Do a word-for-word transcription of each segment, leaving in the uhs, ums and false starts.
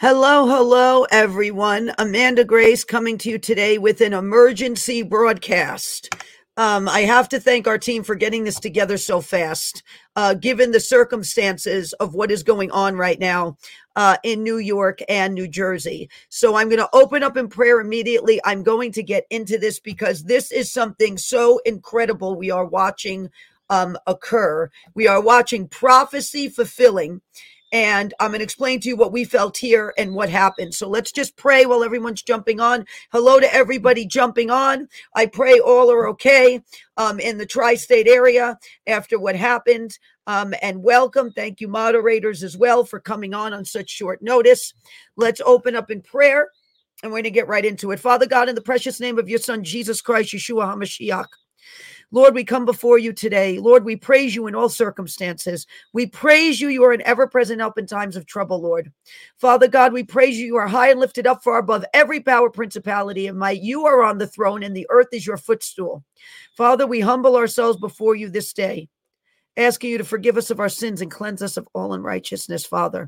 Hello, hello, everyone. Amanda Grace coming to you today with an emergency broadcast. Um, I have to thank our team for getting this together so fast, uh, given the circumstances of what is going on right now uh, in New York and New Jersey. So I'm going to open up in prayer immediately. I'm going to get into this because this is something so incredible we are watching um, occur. We are watching prophecy fulfilling. And I'm going to explain to you what we felt here and what happened. So let's just pray while everyone's jumping on. Hello to everybody jumping on. I pray all are okay um, in the tri-state area after what happened. Um, and welcome. Thank you, moderators, as well, for coming on on such short notice. Let's open up in prayer, and we're going to get right into it. Father God, in the precious name of your Son, Jesus Christ, Yeshua HaMashiach, Lord, we come before you today. Lord, we praise you in all circumstances. We praise you. You are an ever-present help in times of trouble, Lord. Father God, we praise you. You are high and lifted up far above every power, principality, and might. You are on the throne, and the earth is your footstool. Father, we humble ourselves before you this day, asking you to forgive us of our sins and cleanse us of all unrighteousness, Father.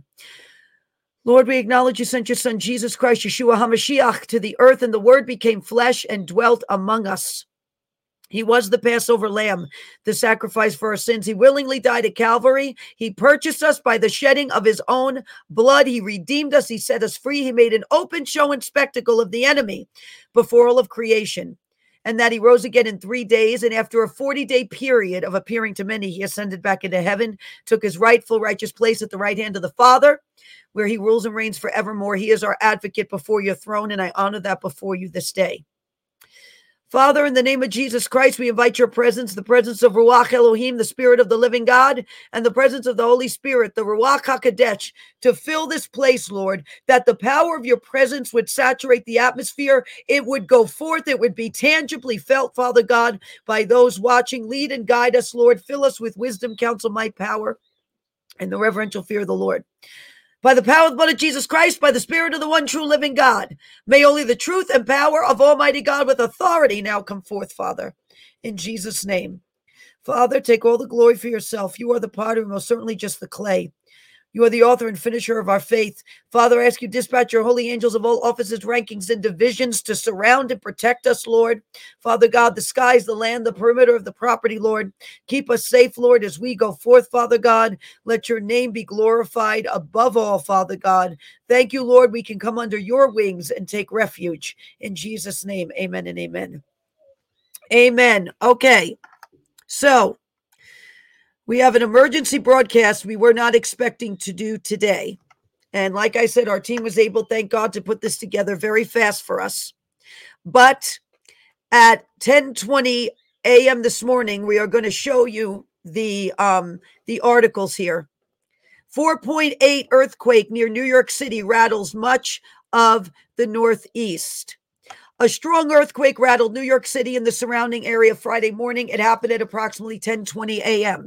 Lord, we acknowledge you sent your Son, Jesus Christ, Yeshua HaMashiach, to the earth, and the Word became flesh and dwelt among us. He was the Passover lamb, the sacrifice for our sins. He willingly died at Calvary. He purchased us by the shedding of his own blood. He redeemed us. He set us free. He made an open show and spectacle of the enemy before all of creation. And that he rose again in three days. And after a forty-day period of appearing to many, he ascended back into heaven, took his rightful righteous place at the right hand of the Father, where he rules and reigns forevermore. He is our advocate before your throne, and I honor that before you this day. Father, in the name of Jesus Christ, we invite your presence, the presence of Ruach Elohim, the Spirit of the living God, and the presence of the Holy Spirit, the Ruach HaKodesh, to fill this place, Lord, that the power of your presence would saturate the atmosphere. It would go forth. It would be tangibly felt, Father God, by those watching. Lead and guide us, Lord. Fill us with wisdom, counsel, might, power, and the reverential fear of the Lord. By the power of the blood of Jesus Christ, by the Spirit of the one true living God, may only the truth and power of Almighty God with authority now come forth, Father, in Jesus' name. Father, take all the glory for yourself. You are the potter, most certainly just the clay. You are the author and finisher of our faith. Father, I ask you to dispatch your holy angels of all offices, rankings, and divisions to surround and protect us, Lord. Father God, the skies, the land, the perimeter of the property, Lord. Keep us safe, Lord, as we go forth, Father God. Let your name be glorified above all, Father God. Thank you, Lord. We can come under your wings and take refuge. In Jesus' name, amen and amen. Amen. Okay, so we have an emergency broadcast we were not expecting to do today. And like I said, our team was able, thank God, to put this together very fast for us. But at ten twenty a.m. this morning, we are going to show you the, um, the articles here. four point eight earthquake near New York City rattles much of the Northeast. A strong earthquake rattled New York City and the surrounding area Friday morning. It happened at approximately ten twenty a.m.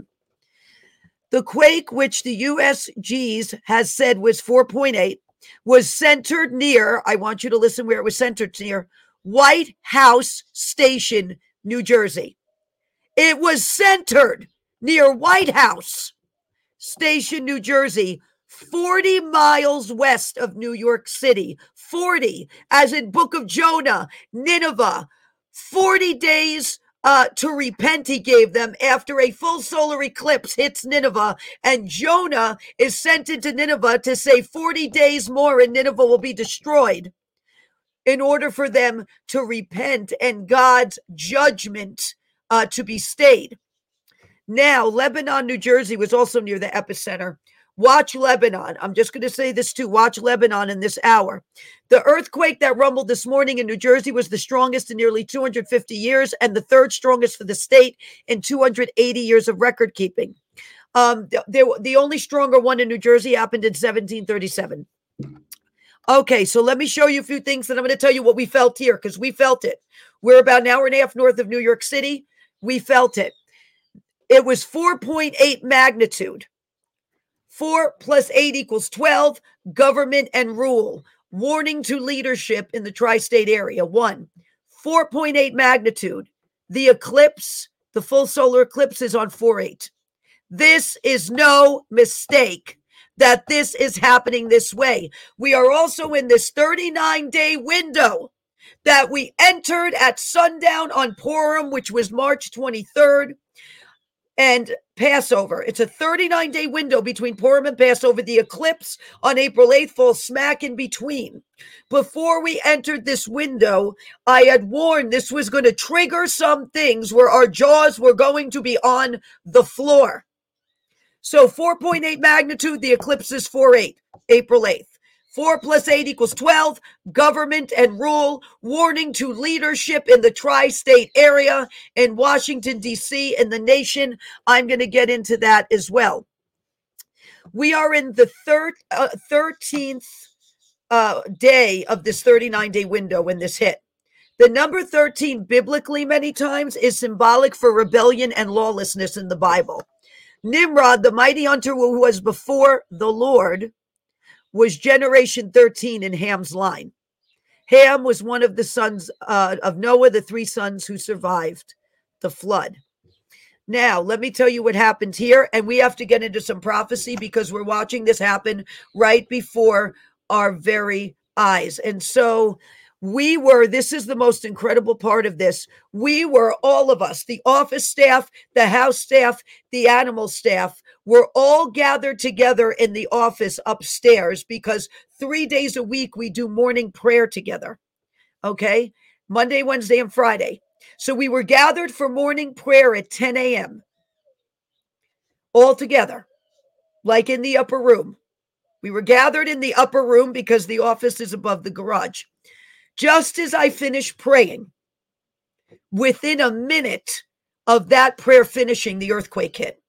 The quake, which the U S G S has said was four point eight, was centered near, I want you to listen where it was centered near, White House Station, New Jersey. It was centered near White House Station, New Jersey, forty miles west of New York City. forty, as in Book of Jonah, Nineveh, forty days Uh, to repent he gave them after a full solar eclipse hits Nineveh, and Jonah is sent into Nineveh to say forty days more and Nineveh will be destroyed in order for them to repent and God's judgment uh, to be stayed. Now, Lebanon, New Jersey was also near the epicenter. Watch Lebanon. I'm just going to say this too. Watch Lebanon in this hour. The earthquake that rumbled this morning in New Jersey was the strongest in nearly two hundred fifty years and the third strongest for the state in two hundred eighty years of record keeping. Um, the, the only stronger one in New Jersey happened in seventeen thirty-seven. Okay, so let me show you a few things that I'm going to tell you what we felt here because we felt it. We're about an hour and a half north of New York City. We felt it. It was four point eight magnitude. Four plus eight equals twelve. Government and rule. Warning to leadership in the tri-state area. One, four point eight magnitude. The eclipse, the full solar eclipse is on four eight. This is no mistake. that this is happening this way. We are also in this thirty-nine day window that we entered at sundown on Purim, which was March twenty-third, and Passover. It's a thirty-nine day window between Purim and Passover. The eclipse on April eighth falls smack in between. Before we entered this window, I had warned this was going to trigger some things where our jaws were going to be on the floor. So four point eight magnitude, the eclipse is four eight, April eighth. four plus eight equals twelve, government and rule, warning to leadership in the tri-state area, in Washington, D C, in the nation. I'm going to get into that as well. We are in the thir- uh, thirteenth uh, day of this thirty-nine day window when this hit. The number thirteen biblically many times is symbolic for rebellion and lawlessness in the Bible. Nimrod, the mighty hunter who was before the Lord, was generation thirteen in Ham's line. Ham was one of the sons uh, of Noah, the three sons who survived the flood. Now, let me tell you what happened here, and we have to get into some prophecy because we're watching this happen right before our very eyes. And so we were, this is the most incredible part of this. We were, all of us, the office staff, the house staff, the animal staff, were all gathered together in the office upstairs because three days a week we do morning prayer together. Okay? Monday, Wednesday, and Friday. So we were gathered for morning prayer at ten a.m. all together, like in the upper room. We were gathered in the upper room because the office is above the garage. Just as I finished praying, within a minute of that prayer finishing, the earthquake hit.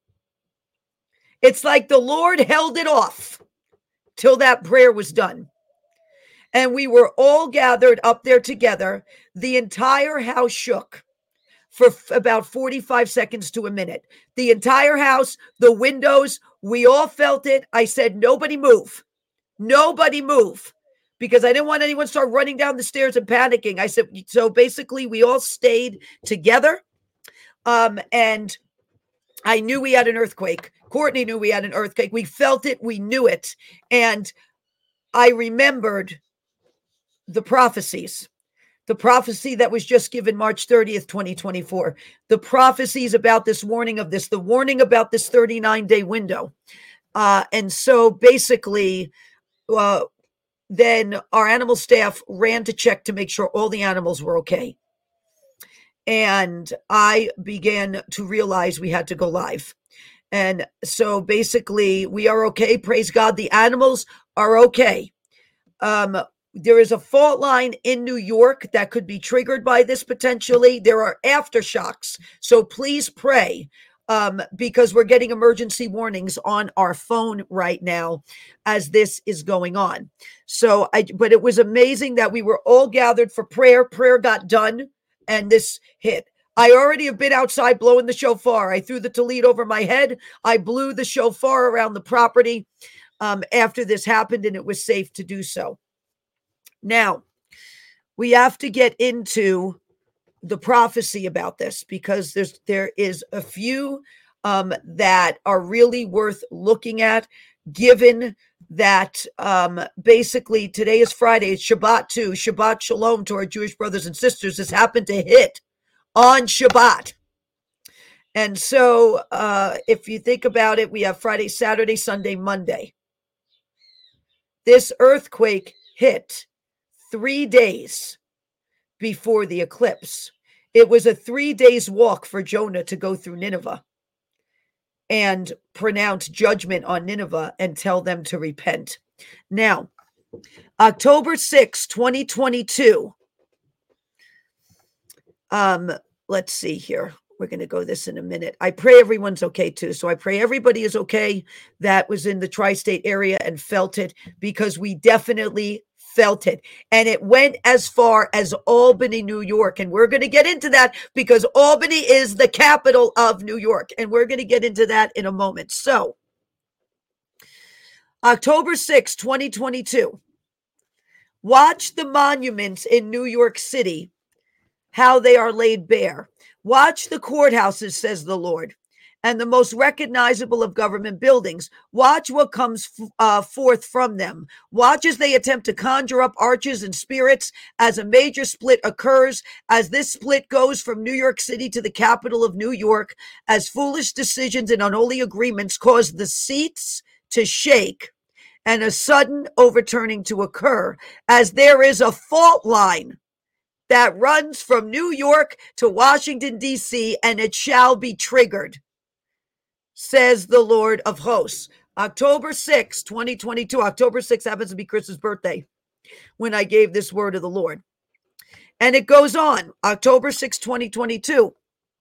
It's like the Lord held it off till that prayer was done. And we were all gathered up there together. The entire house shook for f- about forty-five seconds to a minute. The entire house, the windows, we all felt it. I said, nobody move. Nobody move. Because I didn't want anyone to start running down the stairs and panicking. I said, so basically we all stayed together. Um, and I knew we had an earthquake. Courtney knew we had an earthquake. We felt it. We knew it. And I remembered the prophecies. The prophecy that was just given March thirtieth, twenty twenty-four. The prophecies about this warning of this, the warning about this thirty-nine day window. Uh, and so basically, uh, then our animal staff ran to check to make sure all the animals were okay. And I began to realize we had to go live. And so basically we are okay. Praise God. The animals are okay. Um, there is a fault line in New York that could be triggered by this potentially. There are aftershocks. So please pray. Um, because we're getting emergency warnings on our phone right now as this is going on. So I, but it was amazing that we were all gathered for prayer. Prayer got done and this hit. I already have been outside blowing the shofar. I threw the tallit over my head. I blew the shofar around the property um, after this happened, and it was safe to do so. Now, we have to get into the prophecy about this because there's there is a few um, that are really worth looking at, given that um, basically today is Friday, it's Shabbat too. Shabbat Shalom to our Jewish brothers and sisters. This happened to hit on Shabbat. And so uh, if you think about it, we have Friday, Saturday, Sunday, Monday. This earthquake hit three days before the eclipse. It was a three days walk for Jonah to go through Nineveh and pronounce judgment on Nineveh and tell them to repent. Now, October sixth, twenty twenty-two. Um, let's see here. We're going to go this in a minute. I pray everyone's okay too. So I pray everybody is okay that was in the tri-state area and felt it, because we definitely felt it. And it went as far as Albany, New York. And we're going to get into that because Albany is the capital of New York. And we're going to get into that in a moment. So October sixth, twenty twenty-two. Watch the monuments in New York City, how they are laid bare. Watch the courthouses, says the Lord, and the most recognizable of government buildings. Watch what comes uh, forth from them. Watch as they attempt to conjure up arches and spirits as a major split occurs, as this split goes from New York City to the capital of New York, as foolish decisions and unholy agreements cause the seats to shake and a sudden overturning to occur, as there is a fault line that runs from New York to Washington, D C, and it shall be triggered, says the Lord of hosts. October sixth, twenty twenty-two. October sixth happens to be Chris's birthday when I gave this word of the Lord. And it goes on, October sixth, twenty twenty-two.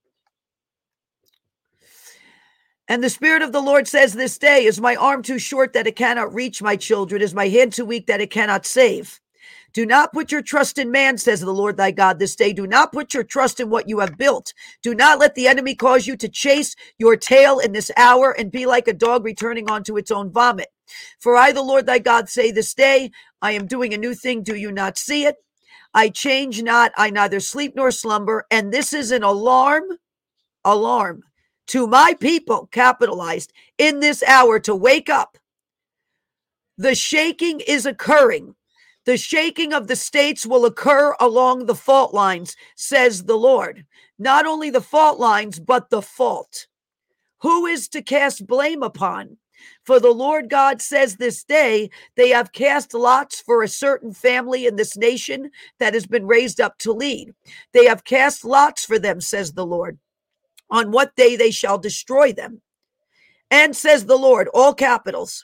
And the Spirit of the Lord says this day, is my arm too short that it cannot reach my children? Is my hand too weak that it cannot save? Do not put your trust in man, says the Lord thy God this day. Do not put your trust in what you have built. Do not let the enemy cause you to chase your tail in this hour and be like a dog returning onto its own vomit. For I, the Lord thy God, say this day, I am doing a new thing. Do you not see it? I change not. I neither sleep nor slumber. And this is an alarm, alarm to my people, capitalized, in this hour to wake up. The shaking is occurring. The shaking of the states will occur along the fault lines, says the Lord. Not only the fault lines, but the fault. Who is to cast blame upon? For the Lord God says this day, they have cast lots for a certain family in this nation that has been raised up to lead. They have cast lots for them, says the Lord, on what day they shall destroy them. And says the Lord, all capitals,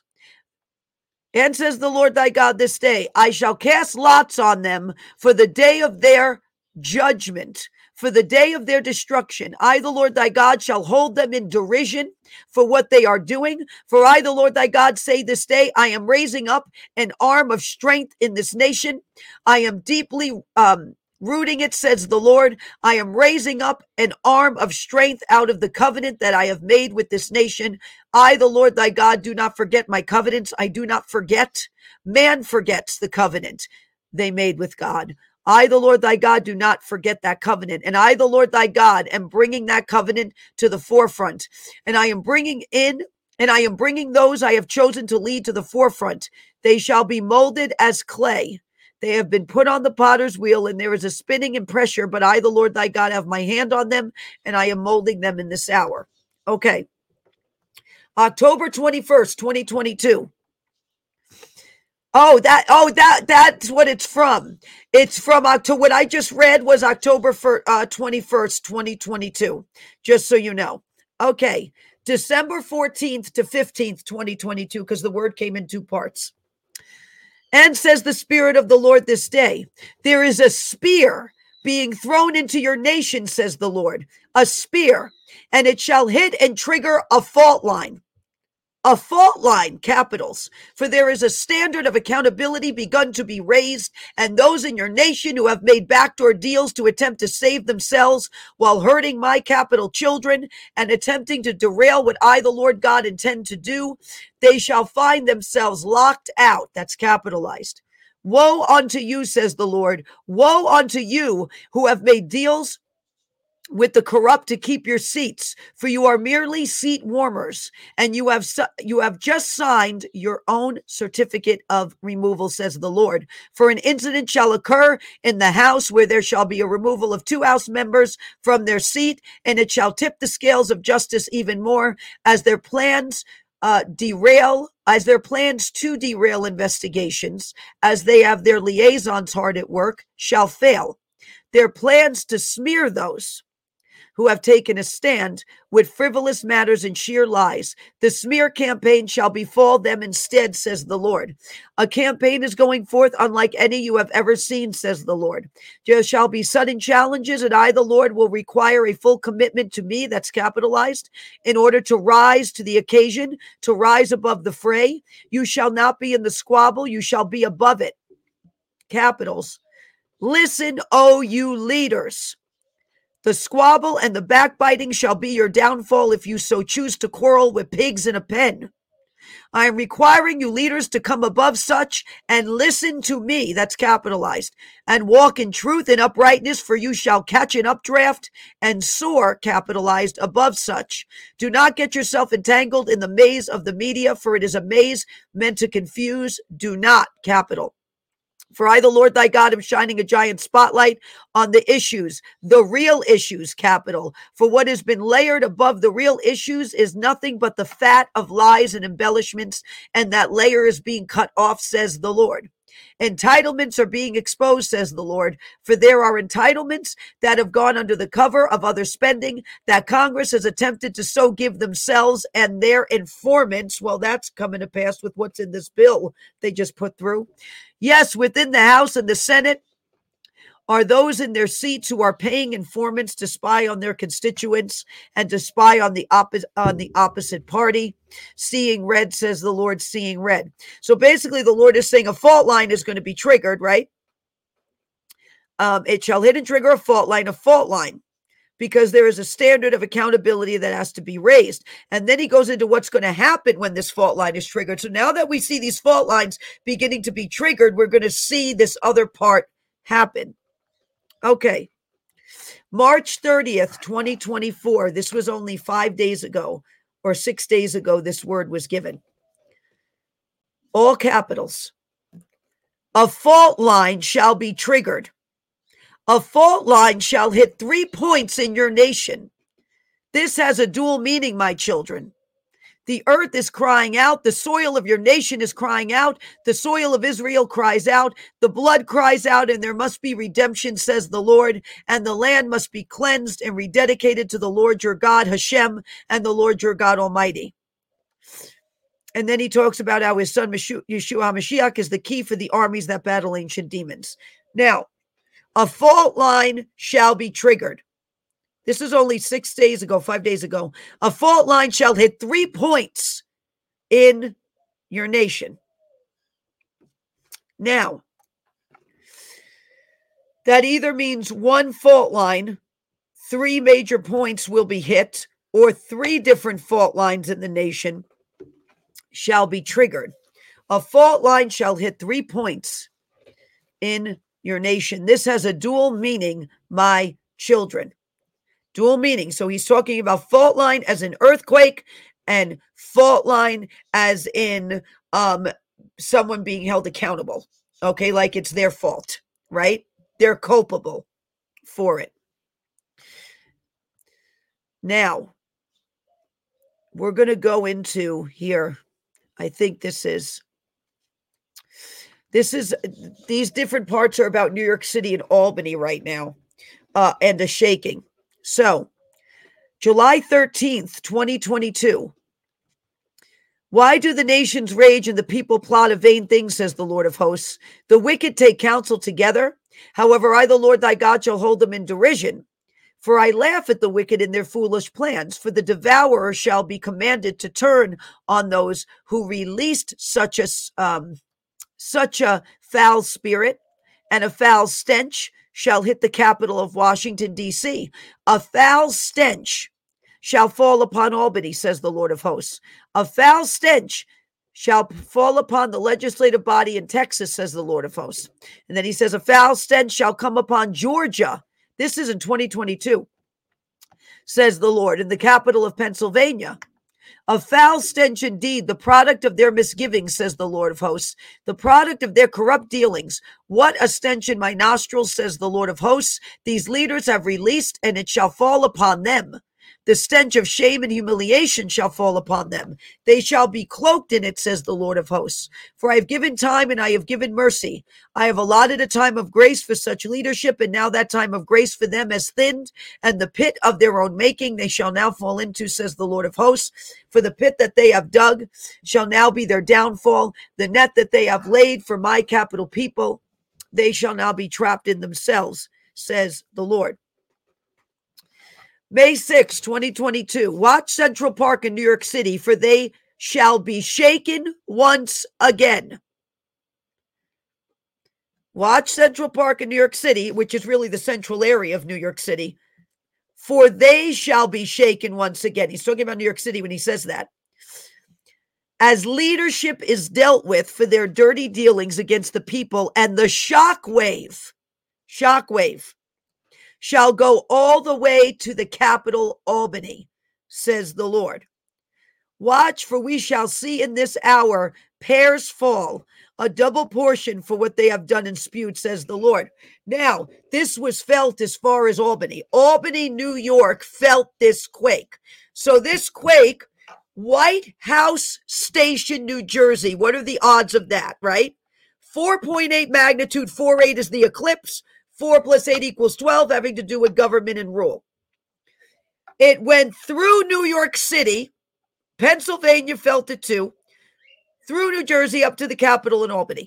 and says the Lord thy God this day, I shall cast lots on them for the day of their judgment, for the day of their destruction. I, the Lord thy God, shall hold them in derision for what they are doing. For I, the Lord thy God, say this day, I am raising up an arm of strength in this nation. I am deeply um, rooting it, says the Lord. I am raising up an arm of strength out of the covenant that I have made with this nation. I, the Lord thy God, do not forget my covenants. I do not forget. Man forgets the covenant they made with God. I, the Lord thy God, do not forget that covenant. And I, the Lord thy God, am bringing that covenant to the forefront. And I am bringing in, and I am bringing those I have chosen to lead to the forefront. They shall be molded as clay. They have been put on the potter's wheel, and there is a spinning and pressure, but I, the Lord thy God, have my hand on them, and I am molding them in this hour. Okay. October twenty-first, twenty twenty-two. Oh, that, oh, that, that's what it's from. It's from October. What I just read was October twenty-first, twenty twenty-two, just so you know. Okay. December fourteenth to fifteenth, twenty twenty-two, because the word came in two parts. And says the Spirit of the Lord this day, there is a spear being thrown into your nation, says the Lord, a spear, and it shall hit and trigger a fault line. A fault line, capitals, for there is a standard of accountability begun to be raised, and those in your nation who have made backdoor deals to attempt to save themselves while hurting my capital children and attempting to derail what I, the Lord God, intend to do, they shall find themselves locked out. That's capitalized. Woe unto you, says the Lord. Woe unto you who have made deals with the corrupt to keep your seats, for you are merely seat warmers, and you have su- you have just signed your own certificate of removal, says the Lord. For an incident shall occur in the house where there shall be a removal of two house members from their seat, and it shall tip the scales of justice even more, as their plans uh, derail, as their plans to derail investigations, as they have their liaisons hard at work, shall fail. Their plans to smear those who have taken a stand with frivolous matters and sheer lies. The smear campaign shall befall them instead, says the Lord. A campaign is going forth unlike any you have ever seen, says the Lord. There shall be sudden challenges, and I, the Lord, will require a full commitment to me, that's capitalized, in order to rise to the occasion, to rise above the fray. You shall not be in the squabble, you shall be above it. Capitals. Listen, O you leaders. The squabble and the backbiting shall be your downfall if you so choose to quarrel with pigs in a pen. I am requiring you leaders to come above such and listen to me, that's capitalized, and walk in truth and uprightness, for you shall catch an updraft and soar, capitalized, above such. Do not get yourself entangled in the maze of the media, for it is a maze meant to confuse. Do not, capital. For I, the Lord thy God, am shining a giant spotlight on the issues, the real issues, capital. For what has been layered above the real issues is nothing but the fat of lies and embellishments, and that layer is being cut off, says the Lord. Entitlements are being exposed, says the Lord, for there are entitlements that have gone under the cover of other spending that Congress has attempted to so give themselves and their informants. Well, that's coming to pass with what's in this bill they just put through. Yes, within the House and the Senate are those in their seats who are paying informants to spy on their constituents and to spy on the opposite on the opposite party. Seeing red, says the Lord, seeing red. So basically, the Lord is saying a fault line is going to be triggered, right? Um, it shall hit and trigger a fault line, a fault line, because there is a standard of accountability that has to be raised. And then he goes into what's going to happen when this fault line is triggered. So now that we see these fault lines beginning to be triggered, we're going to see this other part happen. Okay. March thirtieth, twenty twenty-four. This was only five days ago or six days ago. This word was given. All capitals. A fault line shall be triggered. A fault line shall hit three points in your nation. This has a dual meaning, my children. The earth is crying out. The soil of your nation is crying out. The soil of Israel cries out. The blood cries out, and there must be redemption, says the Lord. And the land must be cleansed and rededicated to the Lord your God, Hashem, and the Lord your God Almighty. And then he talks about how his son Yeshua HaMashiach is the key for the armies that battle ancient demons. Now, a fault line shall be triggered. This is only six days ago, five days ago. A fault line shall hit three points in your nation. Now, that either means one fault line, three major points will be hit, or three different fault lines in the nation shall be triggered. A fault line shall hit three points in your nation. This has a dual meaning, my children. Dual meaning. So he's talking about fault line as an earthquake and fault line as in um, someone being held accountable. Okay, like it's their fault, right? They're culpable for it. Now, we're going to go into here. I think this is, this is, these different parts are about New York City and Albany right now, uh, and the shaking. So, July thirteenth, twenty twenty-two. Why do the nations rage and the people plot a vain thing, says the Lord of hosts? The wicked take counsel together. However, I, the Lord thy God, shall hold them in derision. For I laugh at the wicked in their foolish plans. For the devourer shall be commanded to turn on those who released such a, um, such a foul spirit, and a foul stench shall hit the capital of Washington, D C A foul stench shall fall upon Albany, says the Lord of hosts. A foul stench shall fall upon the legislative body in Texas, says the Lord of hosts. And then he says, a foul stench shall come upon Georgia. This is in twenty twenty-two, says the Lord, in the capital of Pennsylvania. A foul stench indeed, the product of their misgivings, says the Lord of hosts, the product of their corrupt dealings. What a stench in my nostrils, says the Lord of hosts. These leaders have released, and it shall fall upon them. The stench of shame and humiliation shall fall upon them. They shall be cloaked in it, says the Lord of hosts. For I have given time and I have given mercy. I have allotted a time of grace for such leadership, and now that time of grace for them has thinned, and the pit of their own making they shall now fall into, says the Lord of hosts. For the pit that they have dug shall now be their downfall. The net that they have laid for my capital people, they shall now be trapped in themselves, says the Lord. May sixth, twenty twenty-two. Watch Central Park in New York City, for they shall be shaken once again. Watch Central Park in New York City, which is really the central area of New York City, for they shall be shaken once again. He's talking about New York City when he says that. as leadership is dealt with for their dirty dealings against the people, and the shockwave, shockwave, shall go all the way to the capital, Albany, says the Lord. Watch, for we shall see in this hour pairs fall, a double portion for what they have done and spewed, says the Lord. Now, this was felt as far as Albany. Albany, New York felt this quake. So this quake, White House Station, New Jersey, what are the odds of that, right? four point eight magnitude, four point eight is the eclipse, four plus eight equals twelve, having to do with government and rule. It went through New York City, Pennsylvania felt it too, through New Jersey up to the Capitol in Albany.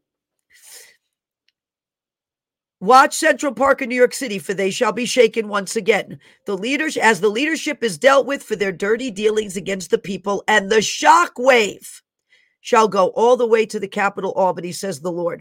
Watch Central Park in New York City, for they shall be shaken once again. The leaders, as the leadership is dealt with for their dirty dealings against the people, and the shock wave shall go all the way to the Capitol, Albany, says the Lord.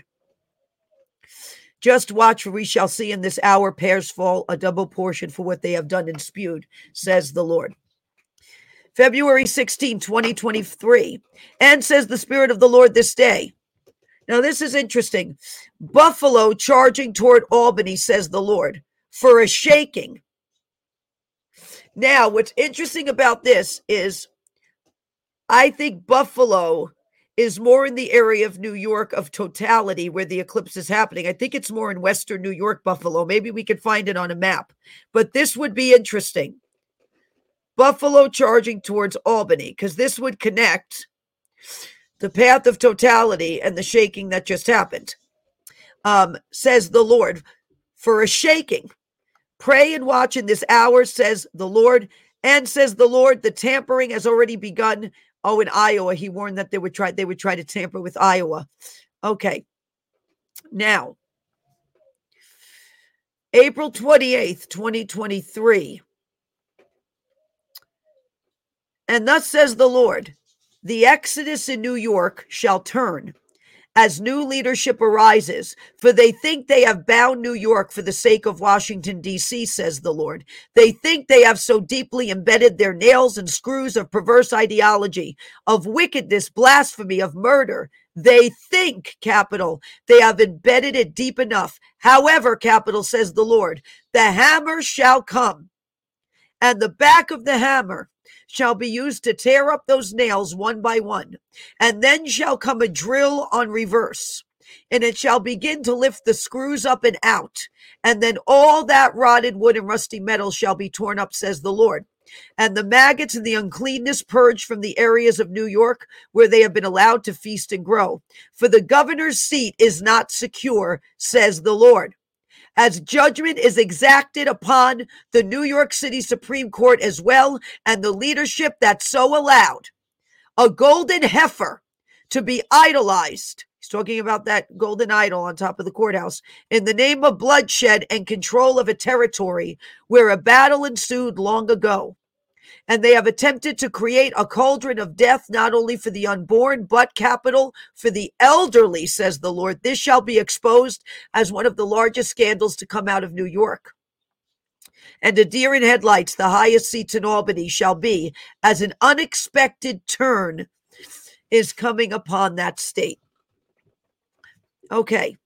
Just watch, for we shall see in this hour pairs fall, a double portion for what they have done and spewed, says the Lord. February sixteenth, twenty twenty-three. And says the Spirit of the Lord this day. Now, this is interesting. Buffalo charging toward Albany, says the Lord, for a shaking. Now, what's interesting about this is I think Buffalo is more in the area of New York of totality where the eclipse is happening. I think it's more in Western New York, Buffalo. Maybe we could find it on a map. But this would be interesting. Buffalo charging towards Albany, because this would connect the path of totality and the shaking that just happened. Um, says the Lord, for a shaking. Pray and watch in this hour, says the Lord. And says the Lord, the tampering has already begun. Oh, in Iowa, he warned that they would try, they would try to tamper with Iowa. Okay. Now, April twenty-eighth, twenty twenty-three. And thus says the Lord, the exodus in New York shall turn as new leadership arises, for they think they have bound New York for the sake of Washington, D C, says the Lord. They think they have so deeply embedded their nails and screws of perverse ideology, of wickedness, blasphemy, of murder. They think, capital, they have embedded it deep enough. However, capital, says the Lord, the hammer shall come, and the back of the hammer shall be used to tear up those nails one by one. And then shall come a drill on reverse, and it shall begin to lift the screws up and out. And then all that rotted wood and rusty metal shall be torn up, says the Lord. And the maggots and the uncleanness purged from the areas of New York where they have been allowed to feast and grow. For the governor's seat is not secure, says the Lord. As judgment is exacted upon the New York City Supreme Court as well, and the leadership that so allowed a golden heifer to be idolized. He's talking about that golden idol on top of the courthouse in the name of bloodshed and control of a territory where a battle ensued long ago. And they have attempted to create a cauldron of death, not only for the unborn, but capital for the elderly, says the Lord. This shall be exposed as one of the largest scandals to come out of New York. And a deer in headlights, the highest seats in Albany, shall be as an unexpected turn is coming upon that state. Okay.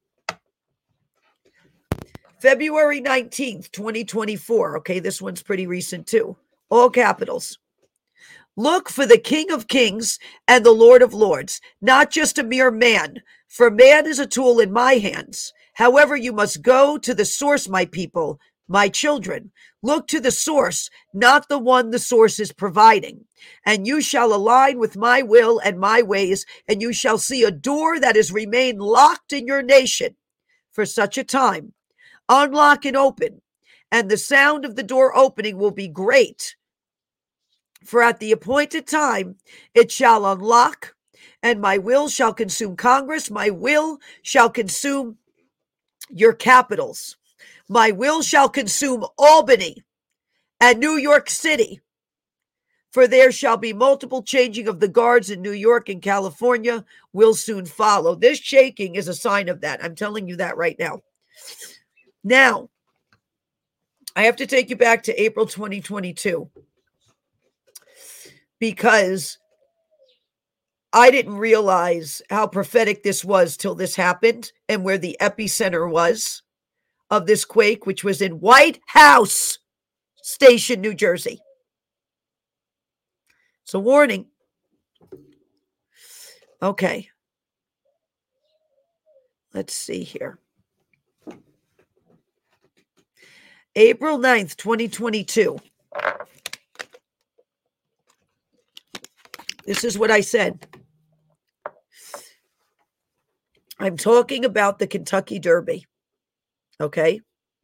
February nineteenth, twenty twenty-four. Okay, this one's pretty recent too. All capitals. Look for the King of Kings and the Lord of Lords, not just a mere man, for man is a tool in my hands. However, you must go to the source, my people, my children. Look to the source, not the one the source is providing. And you shall align with my will and my ways, and you shall see a door that has remained locked in your nation for such a time. Unlock and open, and the sound of the door opening will be great. For at the appointed time, it shall unlock, and my will shall consume Congress. My will shall consume your capitals. My will shall consume Albany and New York City. For there shall be multiple changing of the guards in New York and California will soon follow. This shaking is a sign of that. I'm telling you that right now. Now, I have to take you back to April twenty twenty-two. Because I didn't realize how prophetic this was till this happened and where the epicenter was of this quake, which was in White House Station, New Jersey. It's a warning. Okay. Let's see here. April ninth, twenty twenty-two. This is what I said. I'm talking about the Kentucky Derby. Okay.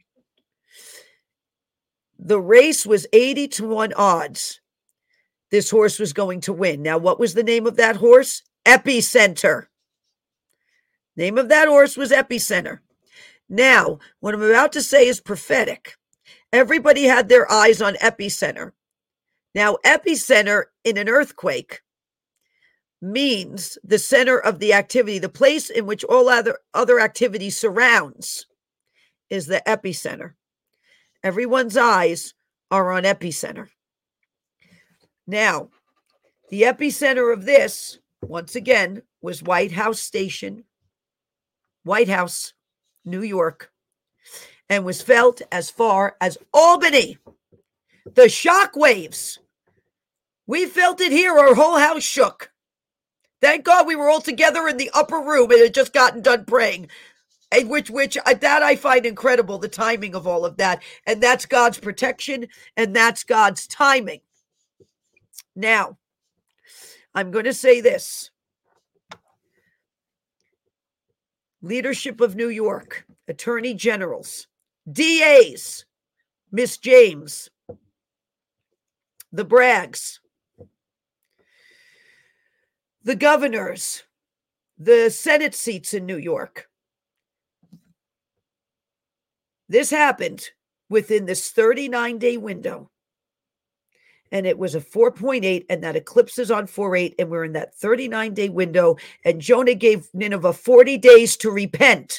The race was eighty to one odds. This horse was going to win. Now, what was the name of that horse? Epicenter. Name of that horse was Epicenter. Now, what I'm about to say is prophetic. Everybody had their eyes on Epicenter. Now, epicenter in an earthquake means the center of the activity, the place in which all other, other activity surrounds is the epicenter. Everyone's eyes are on epicenter. Now, the epicenter of this, once again, was White House Station, White House, New York, and was felt as far as Albany. The shock waves. We felt it here. Our whole house shook. Thank God we were all together in the upper room and had just gotten done praying. And which, which uh, that I find incredible, the timing of all of that. And that's God's protection, and that's God's timing. Now, I'm going to say this. Leadership of New York, attorney generals, D As, Miss James, the Braggs, the governors, the Senate seats in New York. This happened within this thirty-nine day window. And it was a four point eight, and that eclipse is on four point eight, and we're in that thirty-nine day window, and Jonah gave Nineveh forty days to repent.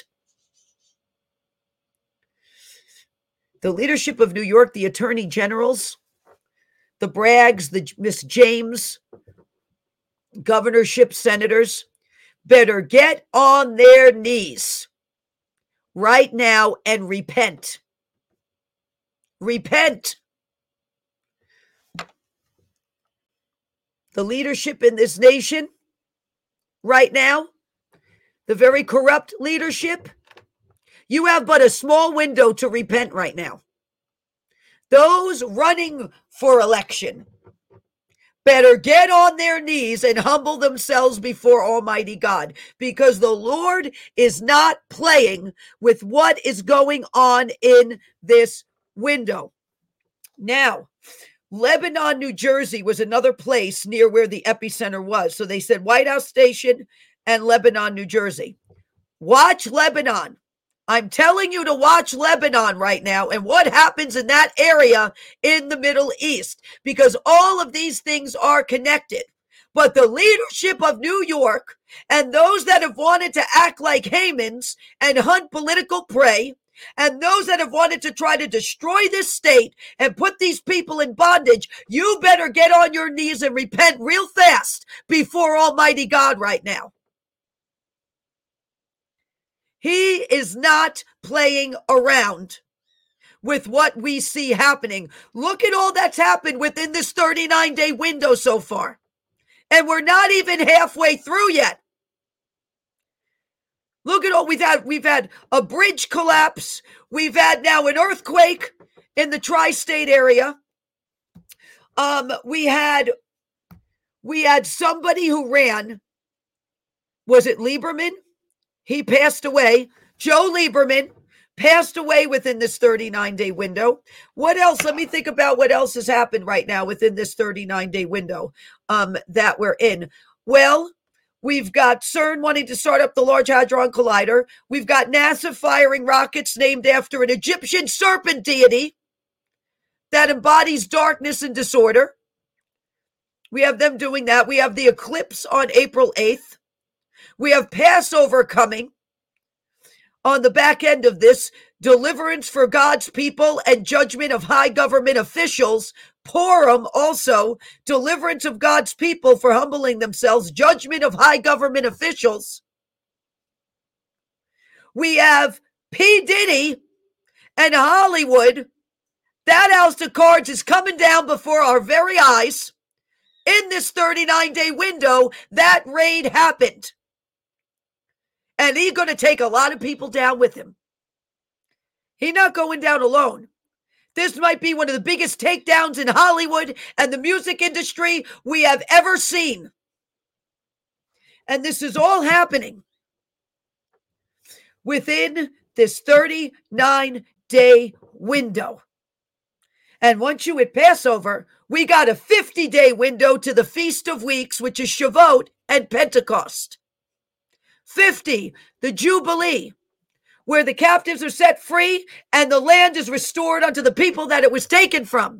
The leadership of New York, the attorney generals, the Braggs, the Miss James, governorship senators, better get on their knees right now and repent. Repent. The leadership in this nation right now, the very corrupt leadership, you have but a small window to repent right now. Those running for election better get on their knees and humble themselves before Almighty God, because the Lord is not playing with what is going on in this window. Now, Lebanon, New Jersey was another place near where the epicenter was. So they said White House Station and Lebanon, New Jersey. Watch Lebanon. I'm telling you to watch Lebanon right now and what happens in that area in the Middle East, because all of these things are connected. But the leadership of New York and those that have wanted to act like Hamans and hunt political prey, and those that have wanted to try to destroy this state and put these people in bondage, you better get on your knees and repent real fast before Almighty God right now. He is not playing around with what we see happening. Look at all that's happened within this thirty-nine day window so far. And we're not even halfway through yet. Look at all we've had. We've had a bridge collapse. We've had now an earthquake in the tri-state area. Um, we had we had somebody who ran. Was it Lieberman? He passed away. Joe Lieberman passed away within this thirty-nine day window. What else? Let me think about what else has happened right now within this thirty-nine day window um, that we're in. Well, we've got CERN wanting to start up the Large Hadron Collider. We've got NASA firing rockets named after an Egyptian serpent deity that embodies darkness and disorder. We have them doing that. We have the eclipse on April eighth. We have Passover coming on the back end of this, deliverance for God's people and judgment of high government officials Purim also, deliverance of God's people for humbling themselves, judgment of high government officials. We have P. Diddy and Hollywood. That house of cards is coming down before our very eyes. In this thirty-nine day window, that raid happened. And he's going to take a lot of people down with him. He's not going down alone. This might be one of the biggest takedowns in Hollywood and the music industry we have ever seen. And this is all happening within this thirty-nine day window. And once you hit Passover, we got a fifty day window to the Feast of Weeks, which is Shavuot and Pentecost. fifty, the Jubilee, where the captives are set free and the land is restored unto the people that it was taken from.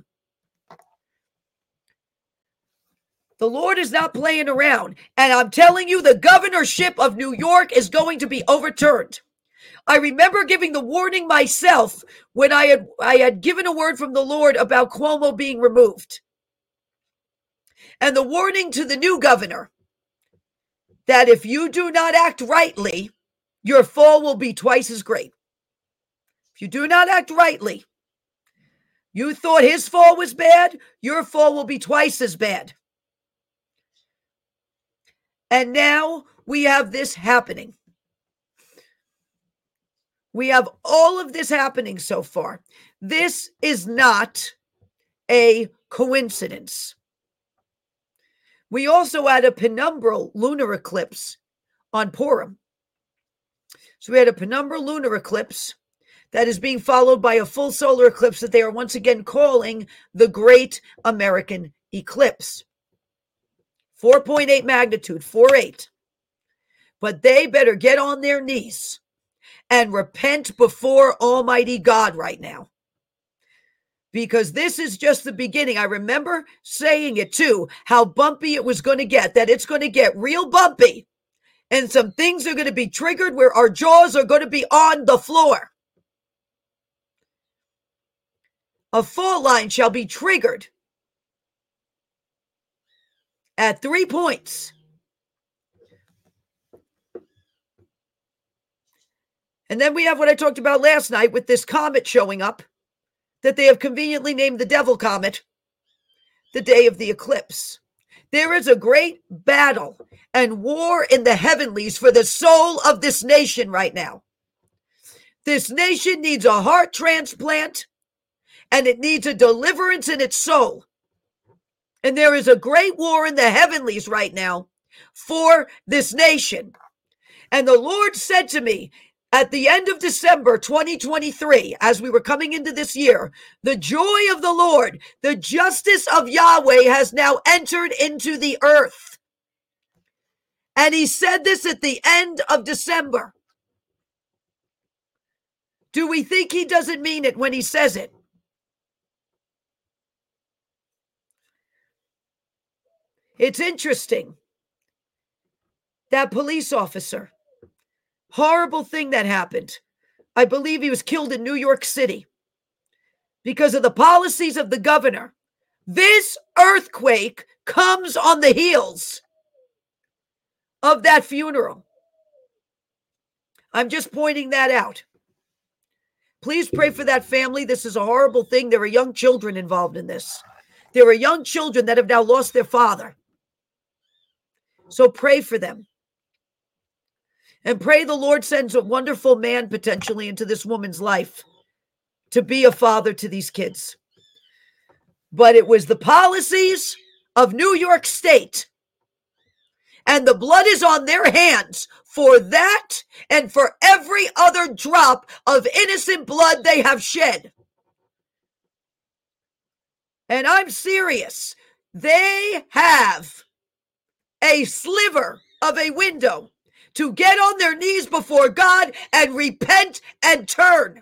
The Lord is not playing around. And I'm telling you, the governorship of New York is going to be overturned. I remember giving the warning myself when I had, I had given a word from the Lord about Cuomo being removed. And the warning to the new governor that if you do not act rightly, your fall will be twice as great. If you do not act rightly, you thought his fall was bad, your fall will be twice as bad. And now we have this happening. We have all of this happening so far. This is not a coincidence. We also had a penumbral lunar eclipse on Purim. So we had a penumbral lunar eclipse that is being followed by a full solar eclipse that they are once again calling the Great American Eclipse. four point eight magnitude, four point eight. But they better get on their knees and repent before Almighty God right now. Because this is just the beginning. I remember saying it too, how bumpy it was going to get, that it's going to get real bumpy. And some things are going to be triggered where our jaws are going to be on the floor. A fault line shall be triggered at three points. And then we have what I talked about last night with this comet showing up that they have conveniently named the Devil Comet, the day of the eclipse. There is a great battle and war in the heavenlies for the soul of this nation right now. This nation needs a heart transplant and it needs a deliverance in its soul. And there is a great war in the heavenlies right now for this nation. And the Lord said to me, at the end of December twenty twenty-three, as we were coming into this year, the joy of the Lord, the justice of Yahweh has now entered into the earth. And he said this at the end of December. Do we think he doesn't mean it when he says it? It's interesting. That police officer, horrible thing that happened. I believe he was killed in New York City because of the policies of the governor. This earthquake comes on the heels of that funeral. I'm just pointing that out. Please pray for that family. This is a horrible thing. There are young children involved in this. There are young children that have now lost their father. So pray for them. And pray the Lord sends a wonderful man potentially into this woman's life to be a father to these kids. But it was the policies of New York State. And the blood is on their hands for that and for every other drop of innocent blood they have shed. And I'm serious. They have a sliver of a window to get on their knees before God and repent and turn.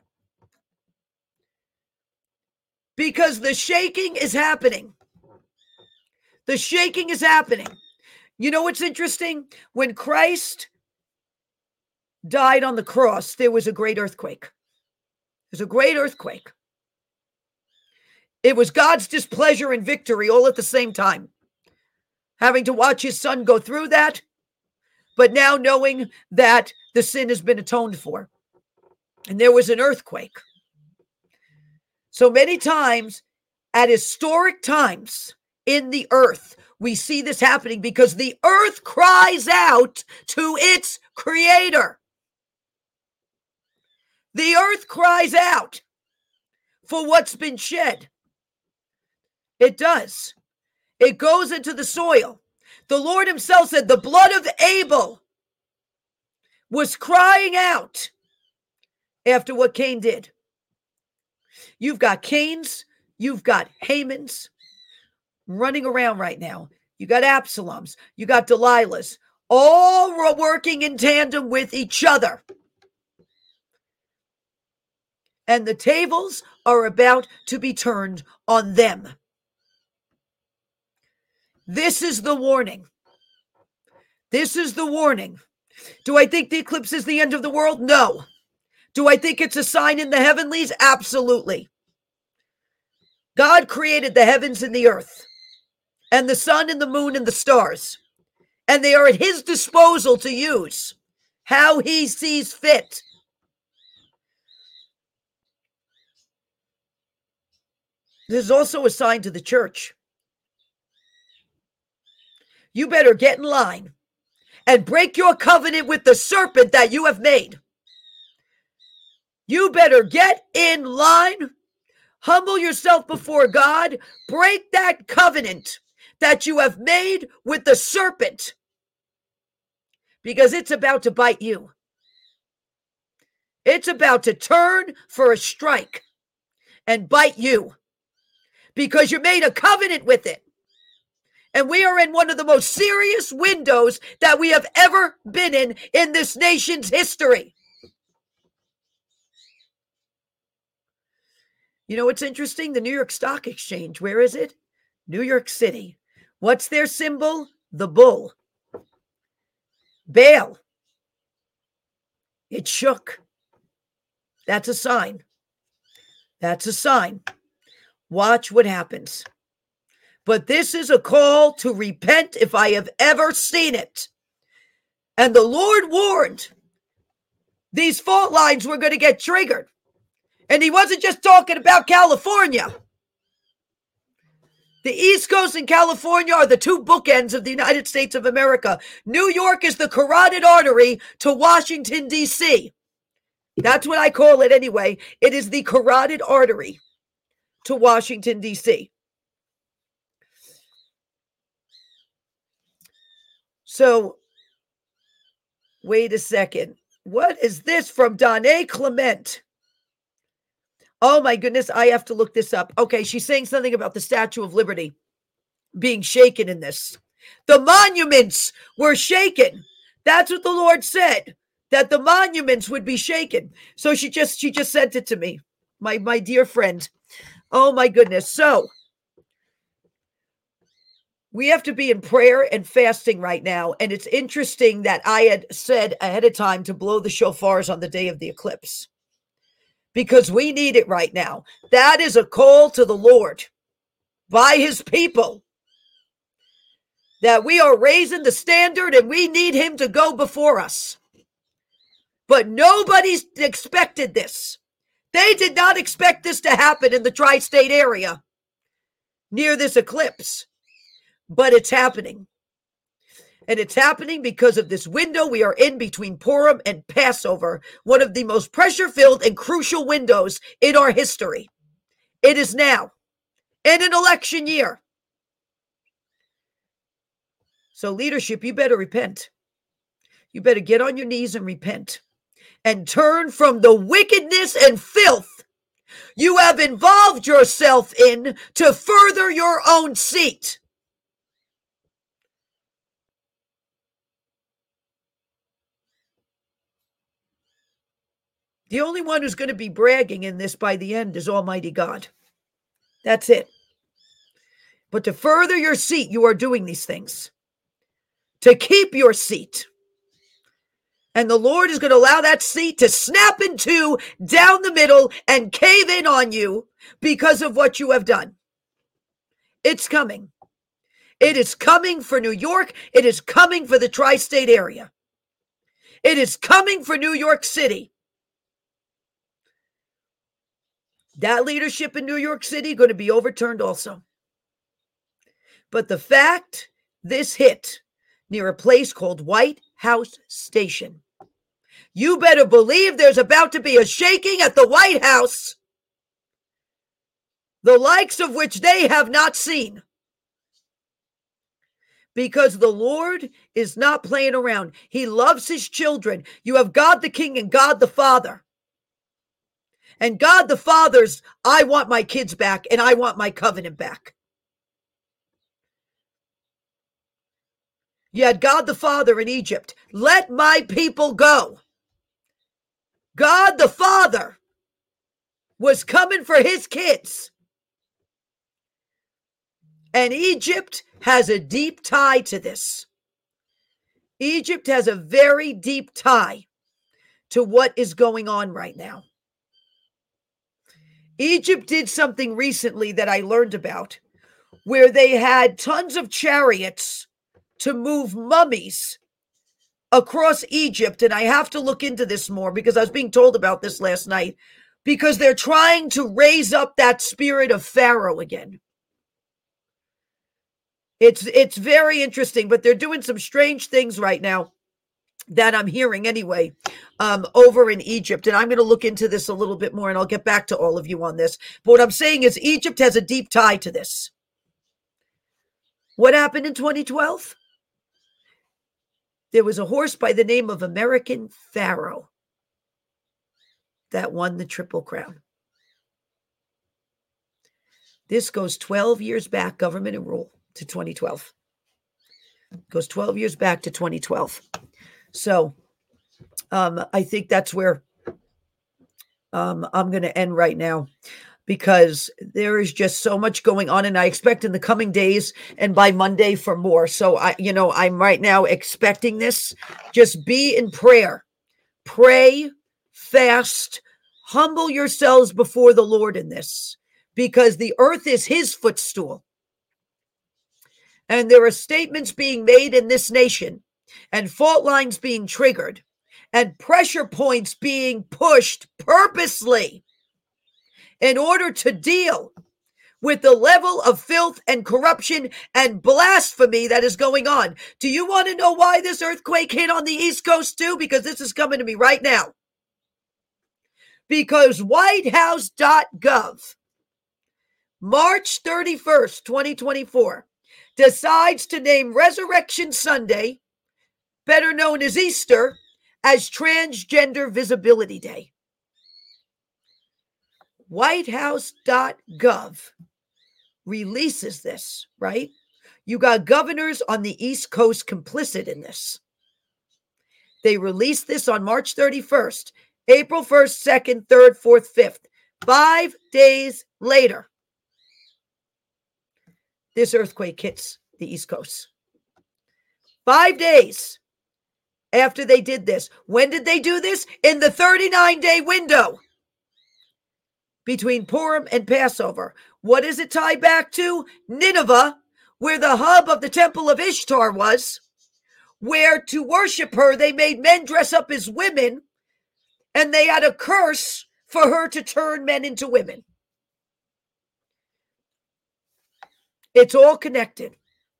Because the shaking is happening. The shaking is happening. You know what's interesting? When Christ died on the cross, there was a great earthquake. There's a great earthquake. It was God's displeasure and victory all at the same time. Having to watch his son go through that, but now knowing that the sin has been atoned for. And there was an earthquake. So many times, at historic times in the earth, we see this happening because the earth cries out to its creator. The earth cries out for what's been shed. It does. It goes into the soil. The Lord himself said the blood of Abel was crying out after what Cain did. You've got Cain's, you've got Haman's running around right now. You got Absalom's, you got Delilah's, all working in tandem with each other. And the tables are about to be turned on them. This is the warning. This is the warning. Do I think the eclipse is the end of the world? No. Do I think it's a sign in the heavenlies? Absolutely. God created the heavens and the earth, and the sun and the moon and the stars, and they are at his disposal to use how he sees fit. There's also a sign to the church. You better get in line and break your covenant with the serpent that you have made. You better get in line, humble yourself before God, break that covenant that you have made with the serpent, because it's about to bite you. It's about to turn for a strike and bite you, because you made a covenant with it. And we are in one of the most serious windows that we have ever been in in this nation's history. You know what's interesting? The New York Stock Exchange, where is it? New York City. What's their symbol? The bull. Baal. It shook. That's a sign. That's a sign. Watch what happens. But this is a call to repent if I have ever seen it. And the Lord warned these fault lines were going to get triggered. And he wasn't just talking about California. The East Coast and California are the two bookends of the United States of America. New York is the carotid artery to Washington, D C. That's what I call it anyway. It is the carotid artery to Washington, D C. So, wait a second. What is this from Donna Clement? Oh my goodness, I have to look this up. Okay, she's saying something about the Statue of Liberty being shaken in this. The monuments were shaken. That's what the Lord said, that the monuments would be shaken. So she just she just sent it to me, my, my dear friend. Oh my goodness. So we have to be in prayer and fasting right now. And it's interesting that I had said ahead of time to blow the shofars on the day of the eclipse, because we need it right now. That is a call to the Lord by his people, that we are raising the standard and we need him to go before us. But nobody's expected this. They did not expect this to happen in the tri-state area near this eclipse. But it's happening. And it's happening because of this window we are in between Purim and Passover, one of the most pressure-filled and crucial windows in our history. It is now, in an election year. So leadership, you better repent. You better get on your knees and repent. And turn from the wickedness and filth you have involved yourself in to further your own seat. The only one who's going to be bragging in this by the end is Almighty God. That's it. But to further your seat, you are doing these things. To keep your seat. And the Lord is going to allow that seat to snap in two down the middle and cave in on you because of what you have done. It's coming. It is coming for New York. It is coming for the tri-state area. It is coming for New York City. That leadership in New York City going to be overturned also. But the fact this hit near a place called White House Station, you better believe there's about to be a shaking at the White House, the likes of which they have not seen. Because the Lord is not playing around. He loves his children. You have God the King and God the Father. And God the Father's, I want my kids back and I want my covenant back. You had God the Father in Egypt. Let my people go. God the Father was coming for his kids. And Egypt has a deep tie to this. Egypt has a very deep tie to what is going on right now. Egypt did something recently that I learned about, where they had tons of chariots to move mummies across Egypt. And I have to look into this more because I was being told about this last night, because they're trying to raise up that spirit of Pharaoh again. It's it's very interesting, but they're doing some strange things right now that I'm hearing anyway, um, over in Egypt. And I'm going to look into this a little bit more and I'll get back to all of you on this. But what I'm saying is Egypt has a deep tie to this. What happened in twenty twelve? There was a horse by the name of American Pharoah that won the Triple Crown. This goes twelve years back, government and rule, to twenty twelve. Goes twelve years back to twenty twelve. So um, I think that's where um, I'm going to end right now, because there is just so much going on, and I expect in the coming days and by Monday for more. So I, you know, I'm right now expecting this. Just be in prayer, pray, fast, humble yourselves before the Lord in this, because the earth is his footstool. And there are statements being made in this nation, and fault lines being triggered, and pressure points being pushed purposely in order to deal with the level of filth and corruption and blasphemy that is going on. Do you want to know why this earthquake hit on the East Coast too? Because this is coming to me right now. Because white house dot gov, March thirty-first, twenty twenty-four, decides to name Resurrection Sunday, better known as Easter, as Transgender Visibility Day. white house dot gov releases this, right? You got governors on the East Coast complicit in this. They released this on March thirty-first, April first, second, third, fourth, fifth. Five days later, this earthquake hits the East Coast. Five days after they did this. When did they do this? In the thirty-nine day window between Purim and Passover. What does it tie back to? Nineveh, where the hub of the temple of Ishtar was, where to worship her, they made men dress up as women, and they had a curse for her to turn men into women. It's all connected.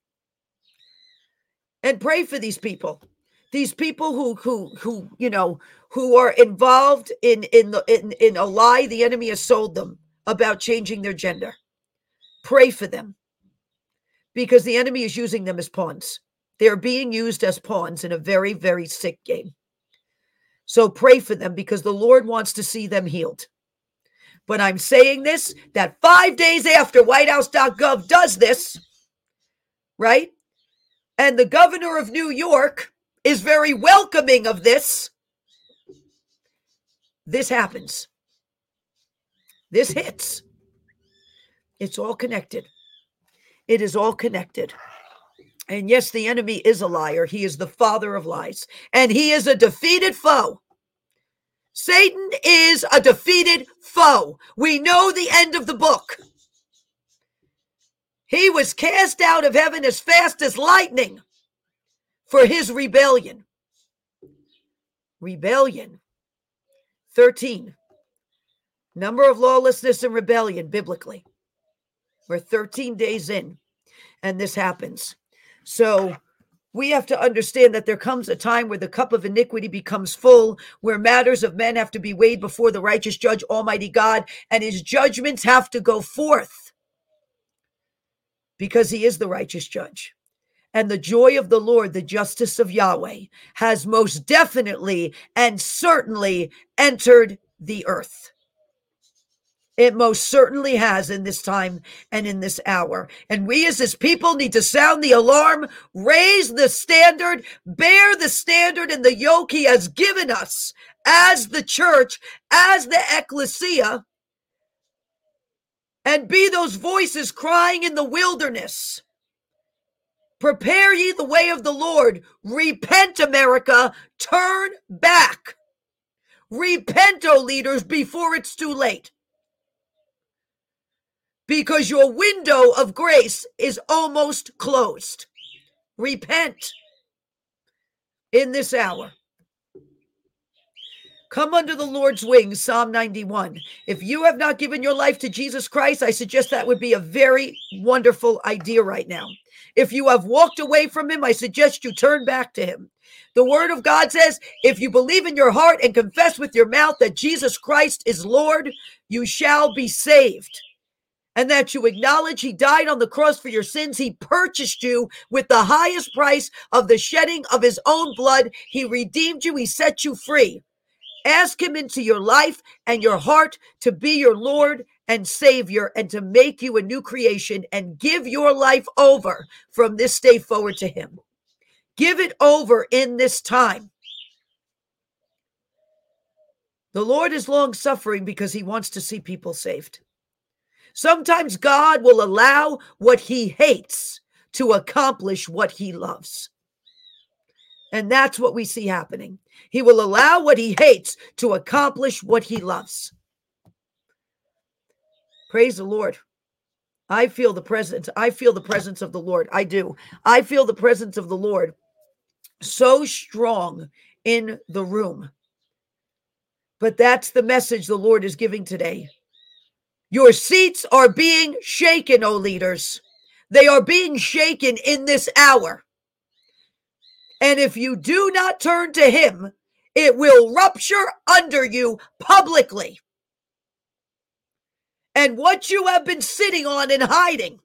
And pray for these people. These people who, who, who, you know, who are involved in, in, the, in, in a lie the enemy has sold them about changing their gender. Pray for them, because the enemy is using them as pawns. They're being used as pawns in a very, very sick game. So pray for them, because the Lord wants to see them healed. But I'm saying this, that five days after white house dot gov does this, right? And the governor of New York is very welcoming of this. This happens. This hits. It's all connected. It is all connected. And yes, the enemy is a liar. He is the father of lies. And he is a defeated foe. Satan is a defeated foe. We know the end of the book. He was cast out of heaven as fast as lightning for his rebellion. Rebellion. thirteen. Number of lawlessness and rebellion biblically. We're thirteen days in, and this happens. So we have to understand that there comes a time where the cup of iniquity becomes full, where matters of men have to be weighed before the righteous judge, Almighty God, and his judgments have to go forth because he is the righteous judge. And the joy of the Lord, the justice of Yahweh, has most definitely and certainly entered the earth. It most certainly has in this time and in this hour. And we as his people need to sound the alarm, raise the standard, bear the standard and the yoke he has given us as the church, as the ecclesia, and be those voices crying in the wilderness. Prepare ye the way of the Lord. Repent, America. Turn back. Repent, O leaders, before it's too late. Because your window of grace is almost closed. Repent in this hour. Come under the Lord's wings, Psalm ninety-one. If you have not given your life to Jesus Christ, I suggest that would be a very wonderful idea right now. If you have walked away from him, I suggest you turn back to him. The word of God says, if you believe in your heart and confess with your mouth that Jesus Christ is Lord, you shall be saved. And that you acknowledge he died on the cross for your sins. He purchased you with the highest price of the shedding of his own blood. He redeemed you. He set you free. Ask him into your life and your heart to be your Lord and Savior and to make you a new creation and give your life over from this day forward to him. Give it over in this time. The Lord is long suffering because he wants to see people saved. Sometimes God will allow what he hates to accomplish what he loves. And that's what we see happening. He will allow what he hates to accomplish what he loves. Praise the Lord. I feel the presence. I feel the presence of the Lord. I do. I feel the presence of the Lord so strong in the room. But that's the message the Lord is giving today. Your seats are being shaken, O leaders. They are being shaken in this hour. And if you do not turn to him, it will rupture under you publicly. And what you have been sitting on and hiding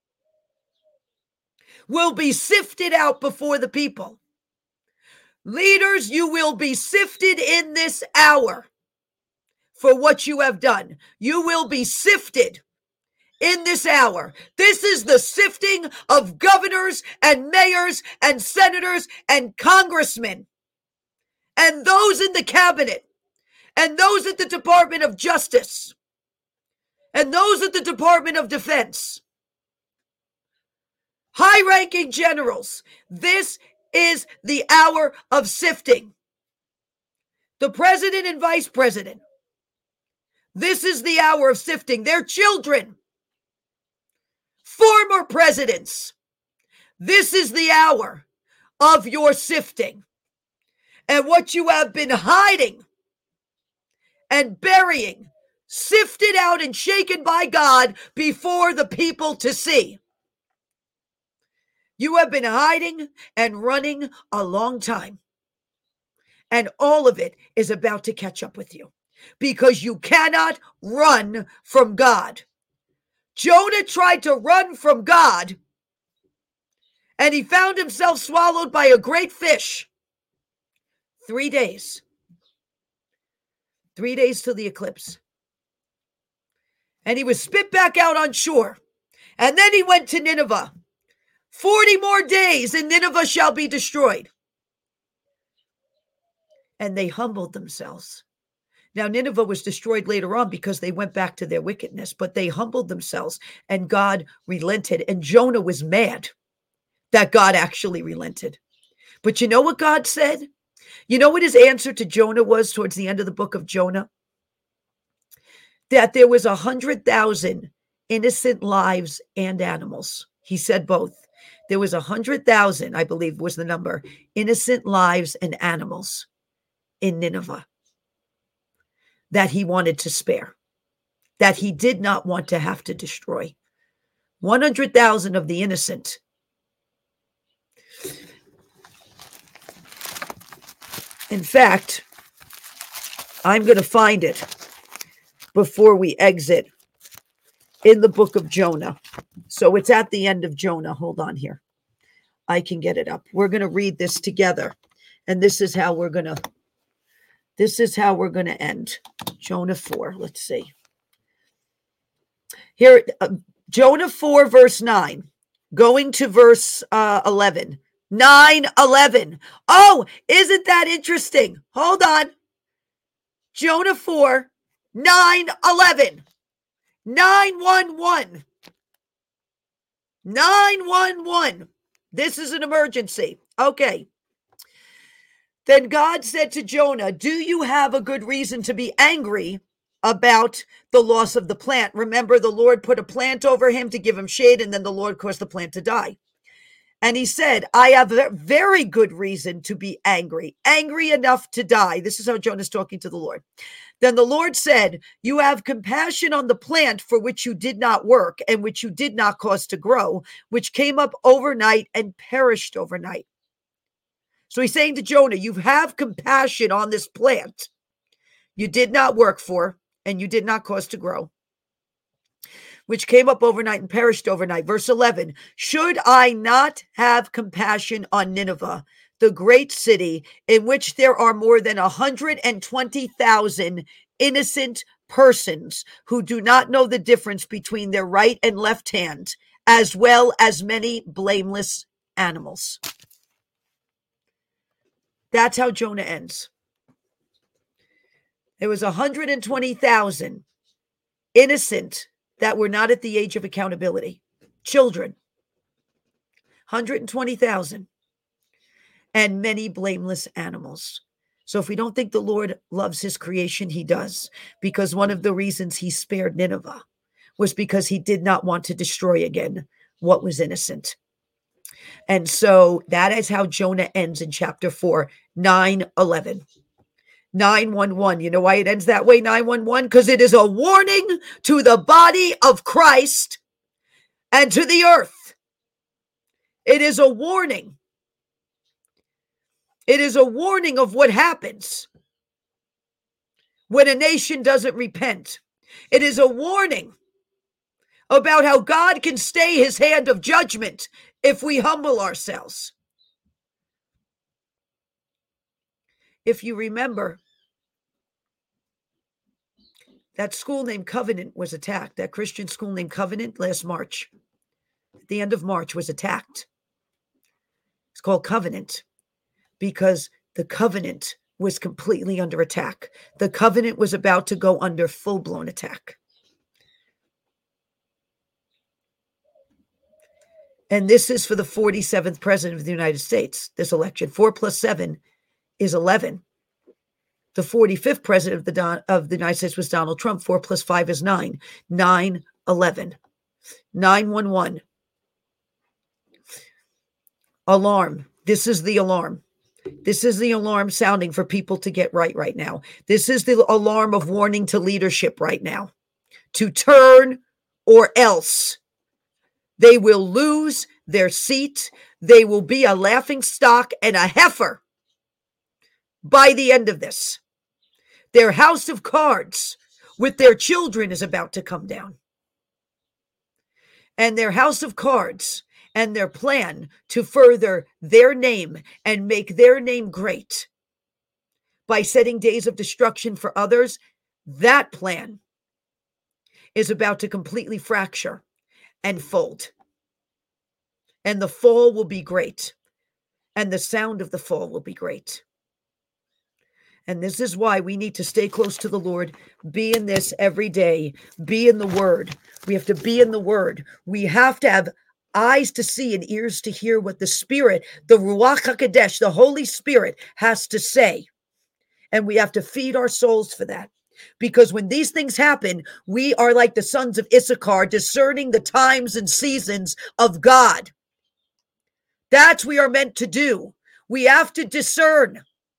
will be sifted out before the people. Leaders, you will be sifted in this hour for what you have done. You will be sifted in this hour. This is the sifting of governors and mayors and senators and congressmen and those in the cabinet and those at the Department of Justice and those at the Department of Defense. High-ranking generals. This is the hour of sifting. The president and vice president. This is the hour of sifting. Their children. Former presidents. This is the hour of your sifting. And what you have been hiding and burying, sifted out and shaken by God before the people to see. You have been hiding and running a long time. And all of it is about to catch up with you. Because you cannot run from God. Jonah tried to run from God, and he found himself swallowed by a great fish. Three days. Three days till the eclipse. And he was spit back out on shore. And then he went to Nineveh. Forty more days, and Nineveh shall be destroyed. And they humbled themselves. Now, Nineveh was destroyed later on because they went back to their wickedness, but they humbled themselves and God relented. And Jonah was mad that God actually relented. But you know what God said? You know what his answer to Jonah was towards the end of the book of Jonah? that there was a hundred thousand innocent lives and animals. He said both. There was a hundred thousand, I believe was the number, innocent lives and animals in Nineveh that he wanted to spare, that he did not want to have to destroy. one hundred thousand of the innocent. In fact, I'm going to find it before we exit in the book of Jonah. So it's at the end of Jonah. Hold on here. I can get it up. We're going to read this together. And this is how we're going to, this is how we're going to end. Jonah four. Let's see. Here, uh, Jonah four, verse nine, going to verse uh, eleven. nine eleven. Oh, isn't that interesting? Hold on. Jonah four, nine eleven. nine one one. nine one one. This is an emergency. Okay. Then God said to Jonah, do you have a good reason to be angry about the loss of the plant? Remember, the Lord put a plant over him to give him shade, and then the Lord caused the plant to die. And he said, I have a very good reason to be angry, angry enough to die. This is how Jonah's talking to the Lord. Then the Lord said, you have compassion on the plant for which you did not work and which you did not cause to grow, which came up overnight and perished overnight. So he's saying to Jonah, you have compassion on this plant you did not work for and you did not cause to grow, which came up overnight and perished overnight. Verse eleven, should I not have compassion on Nineveh, the great city in which there are more than one hundred twenty thousand innocent persons who do not know the difference between their right and left hand, as well as many blameless animals? That's how Jonah ends. There was one hundred twenty thousand innocent that were not at the age of accountability. Children. one hundred twenty thousand. And many blameless animals. So if we don't think the Lord loves his creation, he does. Because one of the reasons he spared Nineveh was because he did not want to destroy again what was innocent. And so that is how Jonah ends in chapter four, nine eleven. nine one one. You know why it ends that way, nine one one? Because it is a warning to the body of Christ and to the earth. It is a warning. It is a warning of what happens when a nation doesn't repent. It is a warning about how God can stay his hand of judgment if we humble ourselves. If you remember, that school named Covenant was attacked. That Christian school named Covenant last March, at the end of March, was attacked. It's called Covenant because the Covenant was completely under attack. The Covenant was about to go under full-blown attack. And this is for the forty-seventh president of the United States, this election. Four plus seven is eleven. The forty-fifth president of the, Don, of the United States was Donald Trump. Four plus five is nine. nine eleven. nine one one. Alarm. This is the alarm. This is the alarm sounding for people to get right right now. This is the alarm of warning to leadership right now. To turn or else. They will lose their seat. They will be a laughing stock and a heifer by the end of this. Their house of cards with their children is about to come down. And their house of cards and their plan to further their name and make their name great by setting days of destruction for others, that plan is about to completely fracture and fold. And the fall will be great. And the sound of the fall will be great. And this is why we need to stay close to the Lord, be in this every day, be in the Word. We have to be in the Word. We have to have eyes to see and ears to hear what the Spirit, the Ruach HaKodesh, the Holy Spirit has to say. And we have to feed our souls for that. Because when these things happen, we are like the sons of Issachar, discerning the times and seasons of God. That's what we are meant to do. We have to discern.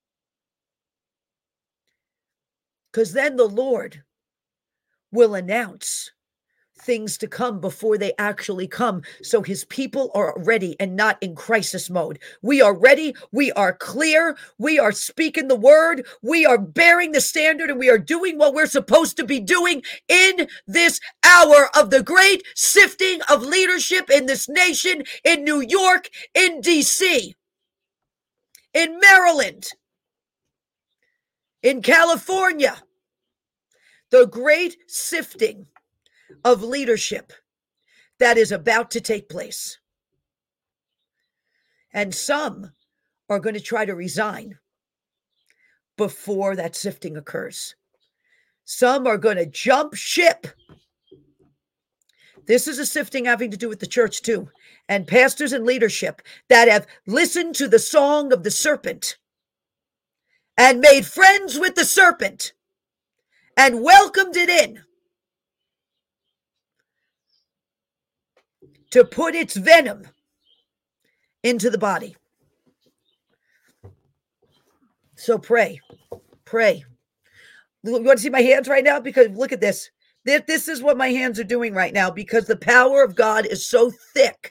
Because then the Lord will announce things to come before they actually come. So his people are ready and not in crisis mode. We are ready. We are clear. We are speaking the word. We are bearing the standard, and we are doing what we're supposed to be doing in this hour of the great sifting of leadership in this nation, in New York, in D C, in Maryland, in California. The great sifting of leadership that is about to take place. And some are going to try to resign before that sifting occurs. Some are going to jump ship. This is a sifting having to do with the church too, and pastors and leadership that have listened to the song of the serpent and made friends with the serpent and welcomed it in to put its venom into the body. So pray, pray. You want to see my hands right now? Because look at this. This is what my hands are doing right now, because the power of God is so thick.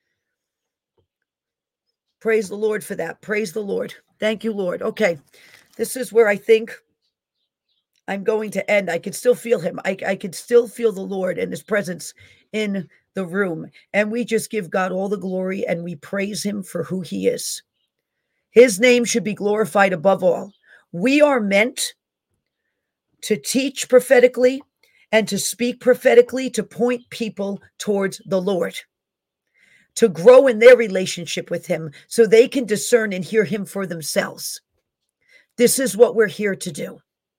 Praise the Lord for that. Praise the Lord. Thank you, Lord. Okay. This is where I think I'm going to end. I can still feel him. I, I can still feel the Lord and his presence in the room. And we just give God all the glory, and we praise him for who he is. His name should be glorified above all. We are meant to teach prophetically and to speak prophetically, to point people towards the Lord, to grow in their relationship with him so they can discern and hear him for themselves. This is what we're here to do.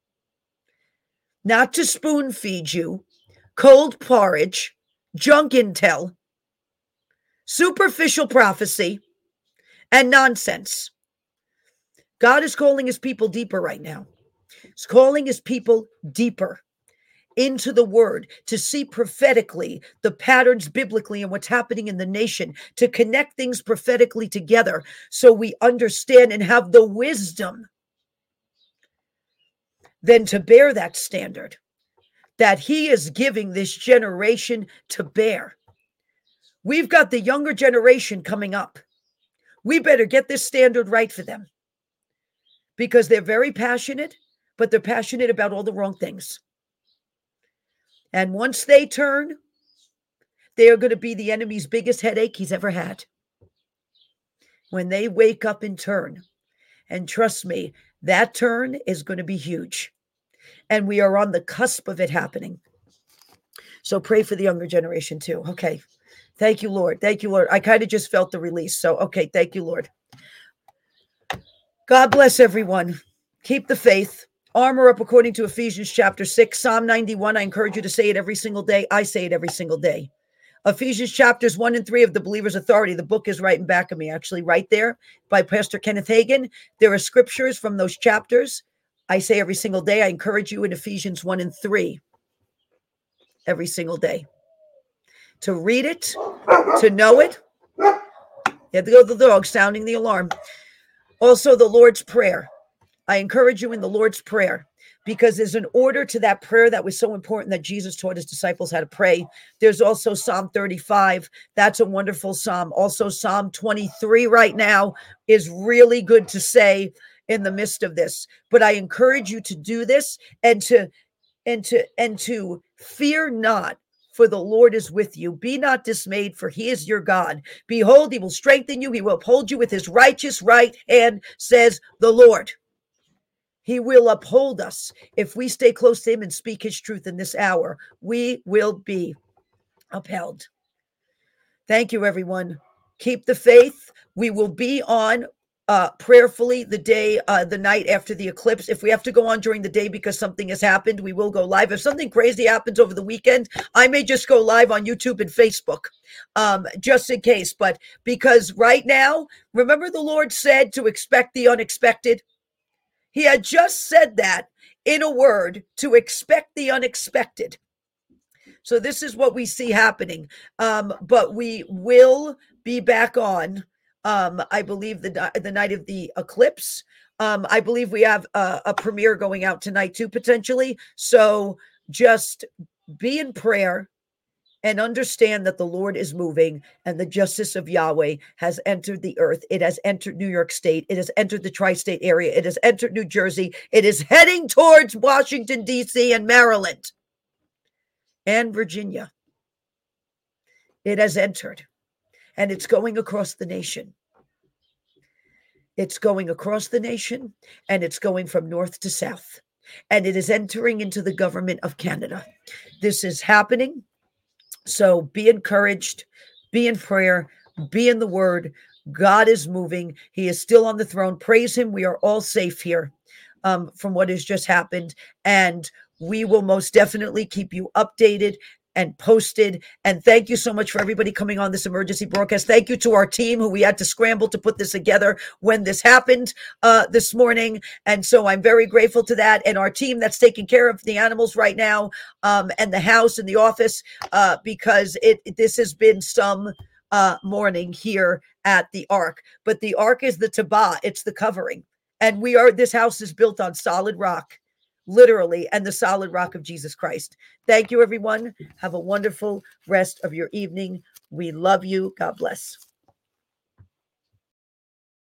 Not to spoon feed you cold porridge, junk intel, superficial prophecy, and nonsense. God is calling his people deeper right now. He's calling his people deeper into the word, to see prophetically the patterns biblically and what's happening in the nation, to connect things prophetically together so we understand and have the wisdom then to bear that standard that he is giving this generation to bear. We've got the younger generation coming up. We better get this standard right for them, because they're very passionate, but they're passionate about all the wrong things. And once they turn, they are going to be the enemy's biggest headache he's ever had. When they wake up and turn, and trust me, that turn is going to be huge. And we are on the cusp of it happening. So pray for the younger generation too. Okay. Thank you, Lord. Thank you, Lord. I kind of just felt the release. So, okay. Thank you, Lord. God bless everyone. Keep the faith. Armor up according to Ephesians chapter six, Psalm ninety-one. I encourage you to say it every single day. I say it every single day. Ephesians chapters one and three of the Believer's Authority. The book is right in back of me, actually, right there by Pastor Kenneth Hagin. There are scriptures from those chapters. I say every single day. I encourage you in Ephesians one and three every single day to read it, to know it. You have to go to the dog sounding the alarm. Also, the Lord's Prayer. I encourage you in the Lord's Prayer, because there's an order to that prayer that was so important that Jesus taught his disciples how to pray. There's also Psalm thirty-five. That's a wonderful psalm. Also, Psalm twenty-three right now is really good to say in the midst of this. But I encourage you to do this and to and to and to fear not, for the Lord is with you. Be not dismayed, for he is your God. Behold, he will strengthen you. He will uphold you with his righteous right hand, says the Lord. He will uphold us. If we stay close to him and speak his truth in this hour, we will be upheld. Thank you, everyone. Keep the faith. We will be on uh, prayerfully the day, uh, the night after the eclipse. If we have to go on during the day because something has happened, we will go live. If something crazy happens over the weekend, I may just go live on YouTube and Facebook, um, just in case. But because right now, remember the Lord said to expect the unexpected? He had just said that in a word, to expect the unexpected. So this is what we see happening. Um, but we will be back on, um, I believe, the, the night of the eclipse. Um, I believe we have a, a premiere going out tonight too, potentially. So just be in prayer and understand that the Lord is moving and the justice of Yahweh has entered the earth. It has entered New York State. It has entered the tri-state area. It has entered New Jersey. It is heading towards Washington, D C and Maryland and Virginia. It has entered, and it's going across the nation. It's going across the nation, and it's going from north to south, and it is entering into the government of Canada. This is happening. So be encouraged, be in prayer, be in the word. God is moving. He is still on the throne. Praise him. We are all safe here um, from what has just happened. And we will most definitely keep you updated and posted. And thank you so much for everybody coming on this emergency broadcast. Thank you to our team who we had to scramble to put this together when this happened uh, this morning. And so I'm very grateful to that. And our team that's taking care of the animals right now um, and the house and the office uh, because it this has been some uh, morning here at the Ark. But the Ark is the Tabah. It's the covering. And we are, this house is built on solid rock. Literally, and the solid rock of Jesus Christ. Thank you, everyone. Have a wonderful rest of your evening. We love you. God bless.